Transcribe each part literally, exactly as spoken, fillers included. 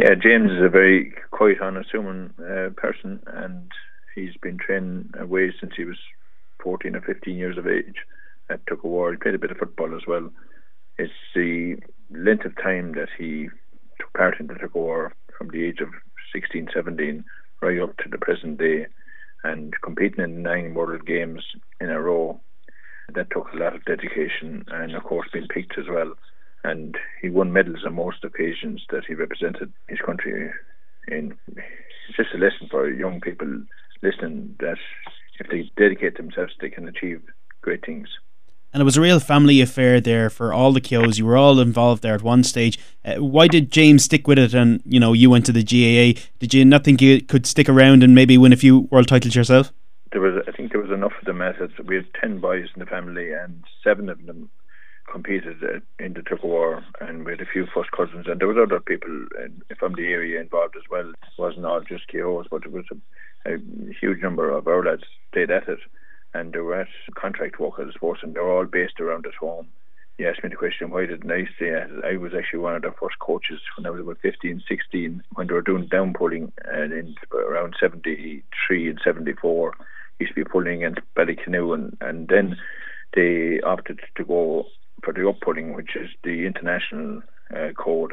Yeah, James is a very quiet, unassuming uh, person, and he's been training away since he was fourteen or fifteen years of age at Tuckawar. He played a bit of football as well. It's the length of time that he took part in the Tuckawar from the age of sixteen, seventeen right up to the present day, and competing in nine World Games in a row. That took a lot of dedication and, of course, being picked as well. And he won medals on most occasions that he represented his country in. It's just a lesson for young people listening that if they dedicate themselves, they can achieve great things. And it was a real family affair there for all the Keoghs. You were all involved there at one stage. Uh, why did James stick with it and, you know, you went to the G A A? Did you not think you could stick around and maybe win a few world titles yourself? There was, I think there was enough of them at it. We had ten boys in the family and seven of them competed in the Tuckawar, and we had a few first cousins, and there was other people in, from the area involved as well. It wasn't all just Keoghs, but it was a, a huge number of our lads stayed at it, and they were at contract work as sports, and they were all based around at home. You asked me the question, why didn't I stay at it? I was actually one of their first coaches when I was about fifteen, sixteen, when they were doing down pulling, and in around seventy-three and seventy-four, used to be pulling against Ballycanoe, and, and then they opted to go for the up-pulling, which is the international uh, code,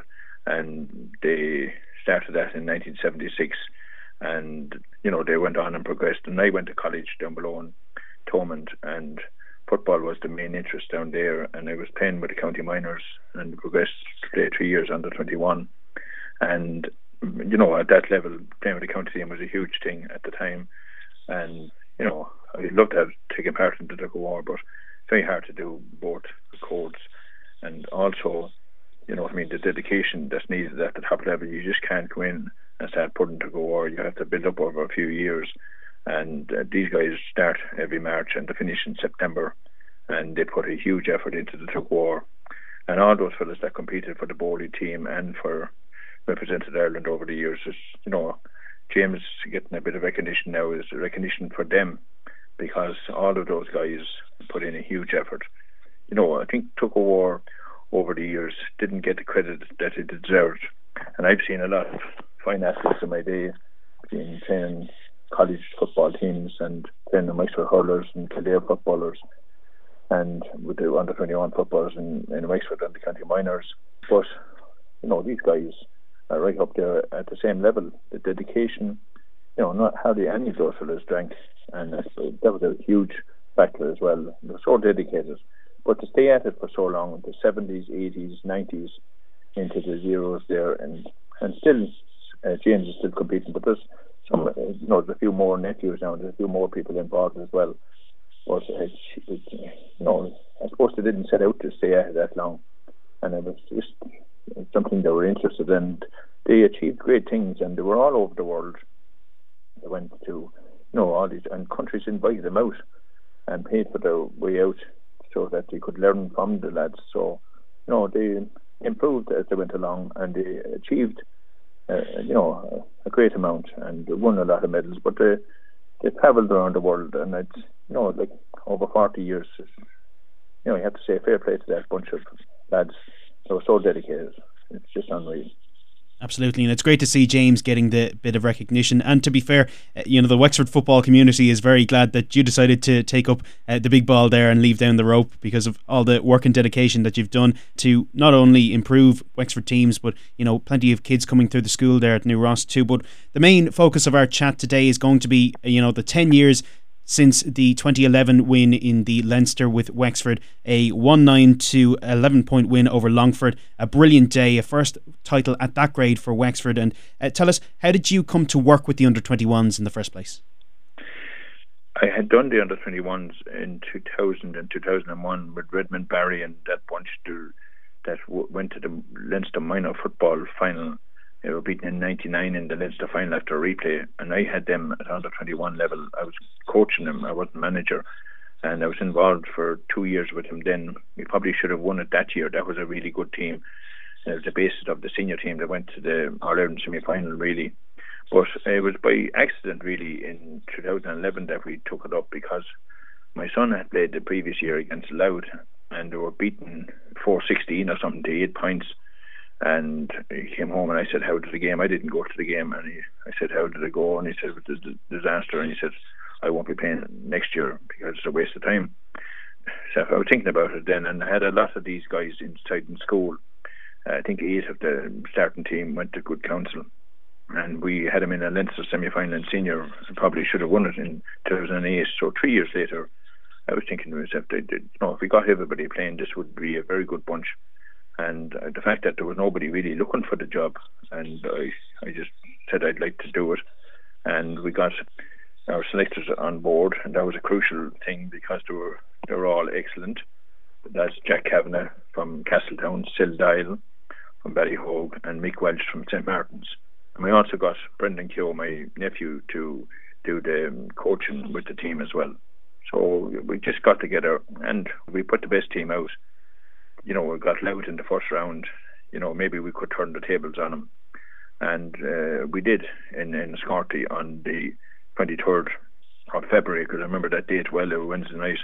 and they started that in nineteen seventy-six, and you know they went on and progressed, and I went to college down below in Thomond, and football was the main interest down there, and I was playing with the county minors and progressed to play three years under twenty-one, and you know at that level playing with the county team was a huge thing at the time, and you know I'd love to have taken part in the Tuckawar, but very hard to do both codes, and also, you know, I mean, the dedication that's needed at the top level. You just can't go in and start putting to go, or you have to build up over a few years. And uh, these guys start every March and they finish in September, and they put a huge effort into the Tuckawar. And all those fellas that competed for the Bowley team and for represented Ireland over the years, is, you know, James getting a bit of recognition now is recognition for them, because all of those guys put in a huge effort. You know, I think Tuckawar over the years didn't get the credit that it deserved. And I've seen a lot of fine athletes in my day, being playing college football teams and playing the Wexford hurlers and Kildare footballers, and with the under twenty-one footballers in, in Wexford and the county minors. But, you know, these guys are right up there at the same level. The dedication, you know, not hardly any of those fellas drank, and that was a huge factor as well. They were so dedicated, but to stay at it for so long, the seventies, eighties, nineties, into the zeros there, and and still uh, James is still competing. But there's some, uh, you know, there's a few more nephews now, there's a few more people involved as well. But uh, it, you know, I suppose they didn't set out to stay at it that long, and it was just something they were interested in. They achieved great things, and they were all over the world. They went to, you know, all these, and countries invited them out and paid for their way out so that they could learn from the lads. So, you know, they improved as they went along, and they achieved, uh, you know, a, a great amount, and they won a lot of medals. But they they travelled around the world, and it's, you know, like over forty years. You know, you have to say fair play to that bunch of lads. They were so dedicated. It's just unreal. Absolutely, and it's great to see James getting the bit of recognition. And to be fair, you know, the Wexford football community is very glad that you decided to take up uh, the big ball there and leave down the rope, because of all the work and dedication that you've done to not only improve Wexford teams, but, you know, plenty of kids coming through the school there at New Ross too. But the main focus of our chat today is going to be, you know, the ten years since the twenty eleven win in the Leinster with Wexford, a one nine to eleven point win over Longford. A brilliant day, a first title at that grade for Wexford. And uh, tell us, how did you come to work with the under twenty-ones in the first place? I had done the under twenty-ones in two thousand and two thousand one with Redmond Barry and that bunch to, that w- went to the Leinster minor football final. They were beaten in ninety-nine in the Leinster final after a replay, and I had them at under twenty-one level. I was coaching them, I wasn't manager, and I was involved for two years with them then. We probably should have won it that year. That was a really good team. It was the basis of the senior team that went to the All-Ireland semi-final, really. But it was by accident, really, in two thousand eleven that we took it up, because my son had played the previous year against Louth, and they were beaten four sixteen or something to eight points. And he came home and I said, how did the game? I didn't go to the game. And he, I said, how did it go? And he said, it was a disaster. And he said, I won't be playing next year because it's a waste of time. So I was thinking about it then, and I had a lot of these guys inside in school. I think eight of the starting team went to Good Counsel, and we had them in a Leinster semi-final in senior, and probably should have won it in two thousand eight. So three years later, I was thinking to myself, they, they, you know, if we got everybody playing, this would be a very good bunch. And uh, the fact that there was nobody really looking for the job, and I, I just said I'd like to do it, and we got our selectors on board, and that was a crucial thing because they were they were all excellent. That's Jack Kavanagh from Castletown, Sil Dial from Ballyhogue, and Mick Welch from Saint Martin's. And we also got Brendan Keogh, my nephew, to do the um, coaching with the team as well. So we just got together and we put the best team out. You know, we got Louth in the first round. You know, maybe we could turn the tables on them. And uh, we did in, in Scorty on the twenty-third of February, because I remember that date well, it was Wednesday night.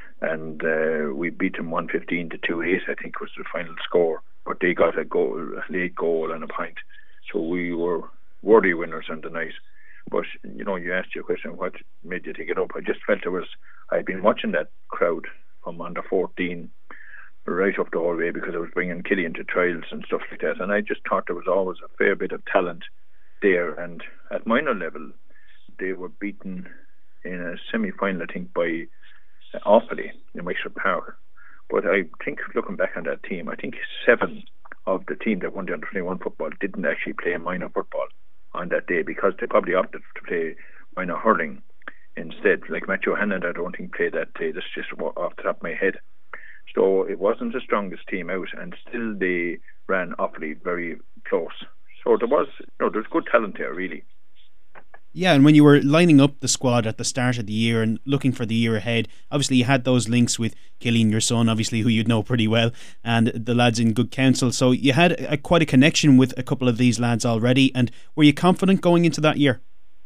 And uh, we beat them one fifteen to two eight, I think was the final score. But they got a goal, a late goal and a point. So we were worthy winners on the night. But, you know, you asked your question, what made you take it up? I just felt it was, I'd been watching that crowd from under fourteen right up the whole way, because I was bringing Killian to trials and stuff like that, and I just thought there was always a fair bit of talent there. And at minor level, they were beaten in a semi-final, I think, by uh, Offaly in Wexford Park. But I think, looking back on that team, I think seven of the team that won the under twenty-one football didn't actually play minor football on that day, because they probably opted to play minor hurling instead. Like Matthew Hannon, I don't think played that day. That's just off the top of my head. So it wasn't the strongest team out, and still they ran awfully very close. So there was, you know, there was good talent there, really. Yeah, and when you were lining up the squad at the start of the year and looking for the year ahead, obviously you had those links with Killian, your son, obviously, who you'd know pretty well, and the lads in Good Counsel. So you had a, quite a connection with a couple of these lads already. And were you confident going into that year?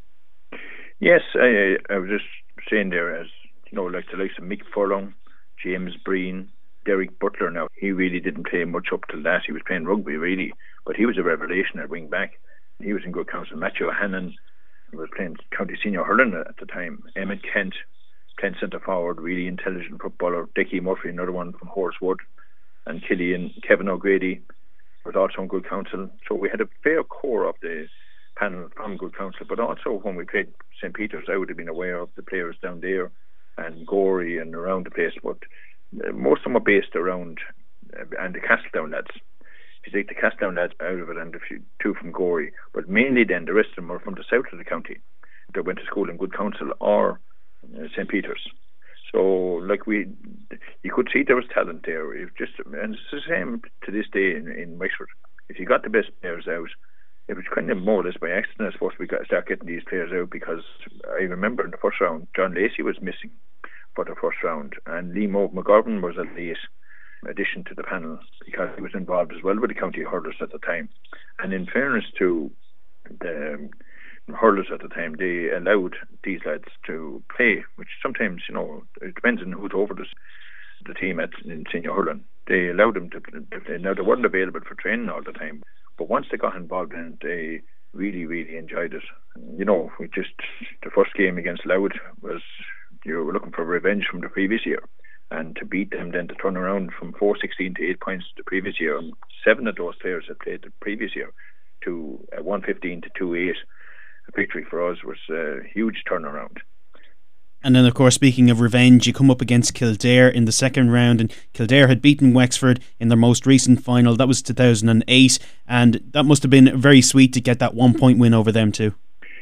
Yes, I, I was just saying there, as you know, like the likes of Mick Furlong, James Breen, Derek Butler. Now, he really didn't play much up till that. He was playing rugby, really, but he was a revelation at wing back. He was in Good Counsel. Matthew Hannon was playing county senior hurling at the time. Emmett Kent playing centre forward, really intelligent footballer. Dickie Murphy, another one from Horsewood, and Killian. Kevin O'Grady was also in Good Counsel. So we had a fair core of the panel from Good Counsel, but also when we played Saint Peter's, I would have been aware of the players down there and Gorey and around the place, but most of them were based around uh, and the Castletown lads. If you take the Castletown lads out of it, and a few, two from Gorey, but mainly then the rest of them were from the south of the county. They went to school in Good Counsel or uh, Saint Peter's. So, like we, you could see there was talent there. It just, and it's the same to this day in, in Wexford. If you got the best players out, it was kind of more or less by accident, I suppose, we got to start getting these players out, because I remember in the first round, John Lacey was missing for the first round, and Lee Moe McGovern was a late addition to the panel because he was involved as well with the county hurlers at the time. And in fairness to the um, hurlers at the time, they allowed these lads to play, which sometimes, you know, it depends on who's over this, the team at in senior hurling. They allowed them to play. Now, they weren't available for training all the time, but once they got involved in it, they really, really enjoyed it. You know, we just, the first game against Louth was, you were looking for revenge from the previous year, and to beat them, then to turn around from four sixteen to eight points the previous year, and seven of those players had played the previous year, to uh, one fifteen to two eight. A victory for us was a huge turnaround. And then, of course, speaking of revenge, you come up against Kildare in the second round, and Kildare had beaten Wexford in their most recent final. That was two thousand eight, and that must have been very sweet to get that one point win over them too.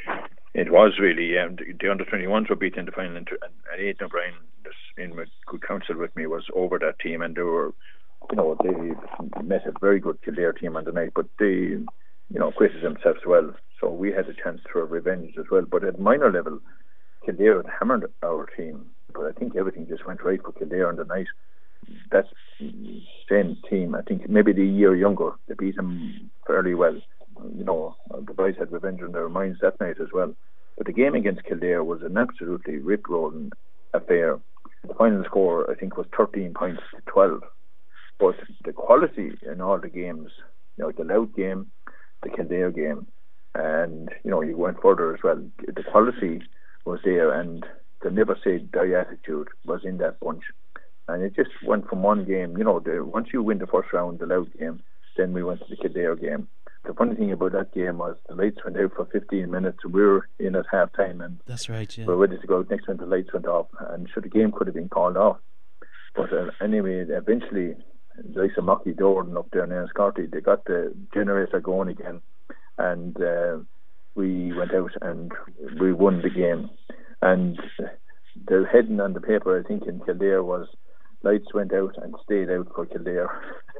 It was really. Um, the, the under twenty-ones were beaten in the final, and, and Aidan O'Brien, in with Good Counsel with me, was over that team, and they were, you know, they met a very good Kildare team on the night, but they, you know, acquitted themselves well. So we had a chance for revenge as well. But at minor level, Kildare had hammered our team, but I think everything just went right for Kildare on the night. That's the same team, I think maybe the year younger. They beat them fairly well. You know, the boys had revenge on their minds that night as well. But the game against Kildare was an absolutely rip-rolling affair. The final score, I think, was thirteen points to twelve. But the quality in all the games, You know, the Louth game, the Kildare game, and you know, you went further as well. The quality was there, and the never say die attitude was in that bunch. And it just went from one game, you know, the, once you win the first round, the Louth game, then we went to the Kildare game. The funny thing about that game was the lights went out for fifteen minutes. We were in at half time, and that's right, yeah. we were ready to go out. Next when the lights went off, and so the game could have been called off. But uh, anyway, eventually, like some Mocky Dorn up there in Enniscorthy, they got the generator going again, and uh, we went out and we won the game. And the heading on the paper, I think, in Kildare was lights went out and stayed out for Kildare.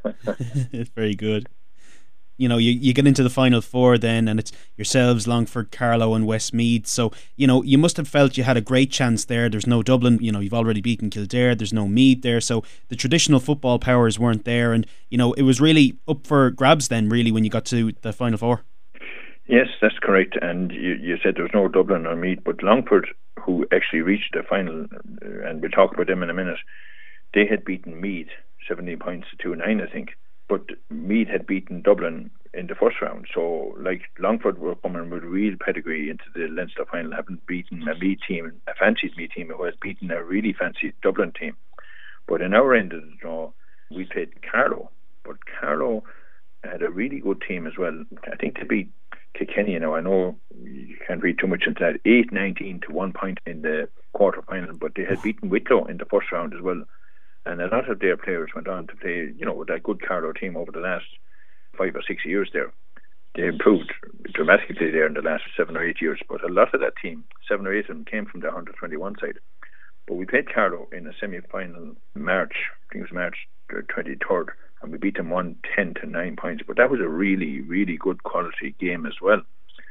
Very good. You know, you, you get into the final four then, and it's yourselves, Longford, Carlow and Westmeath. So, you know, you must have felt you had a great chance there. There's no Dublin, you know, you've already beaten Kildare, there's no Meath there. So the traditional football powers weren't there. And, you know, it was really up for grabs then, really, when you got to the final four. Yes, that's correct. And you, you said there was no Dublin or Meath, but Longford, who actually reached the final, and we'll talk about them in a minute, they had beaten Meath seventeen points to two nine, I think. But Meath had beaten Dublin in the first round. So, like, Longford were coming with real pedigree into the Leinster final, having beaten a Meath team, a fancied Meath team, who had beaten a really fancied Dublin team. But in our end of the draw, we played Carlow. But Carlow had a really good team as well. I think they beat Kilkenny. You know, I know you can't read too much into that. eight nineteen to one point in the quarter final, but they had beaten Wicklow in the first round as well. And a lot of their players went on to play, you know, with that good Carlow team over the last five or six years there. They improved dramatically there in the last seven or eight years. But a lot of that team, seven or eight of them, came from the one hundred twenty-one side. But we played Carlow in a semi-final March, I think it was March twenty-third, and we beat them one ten to nine points. But that was a really, really good quality game as well.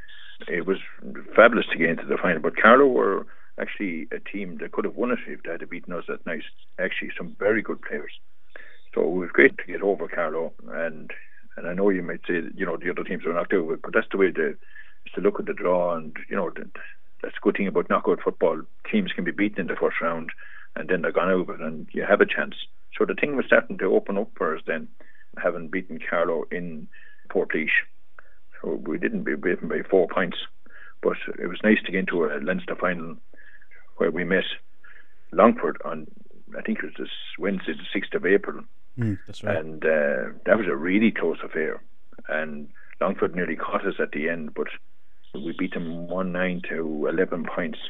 It was fabulous to get into the final. But Carlow were actually a team that could have won it if they had beaten us that night. Actually, some very good players. So it was great to get over Carlow. And and I know you might say that, you know, the other teams are knocked out, but that's the way to, is to look at the draw. And, you know, that's a good thing about knockout football. Teams can be beaten in the first round, and then they're gone over it, and you have a chance. So the thing was starting to open up for us then, having beaten Carlow in Portlaoise. So we didn't be beaten by four points, but it was nice to get into a Leinster final where we met Longford on, I think it was this Wednesday, the sixth of April. Mm, that's right. And uh, that was a really close affair. And Longford nearly caught us at the end, but we beat them one nine to eleven points.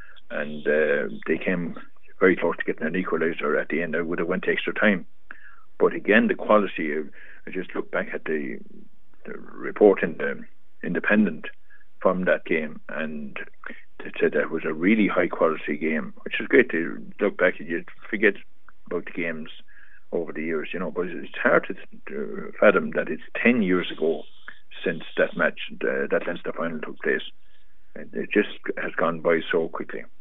And uh, they came very close to getting an equaliser at the end. I would have went to extra time. But again, the quality, of, I just look back at the, the report in the Independent from that game, and it said that it was a really high quality game, which is great to look back at. You forget about the games over the years, you know, but it's hard to fathom that it's ten years ago since that match, the, that Leinster final took place. It just has gone by so quickly.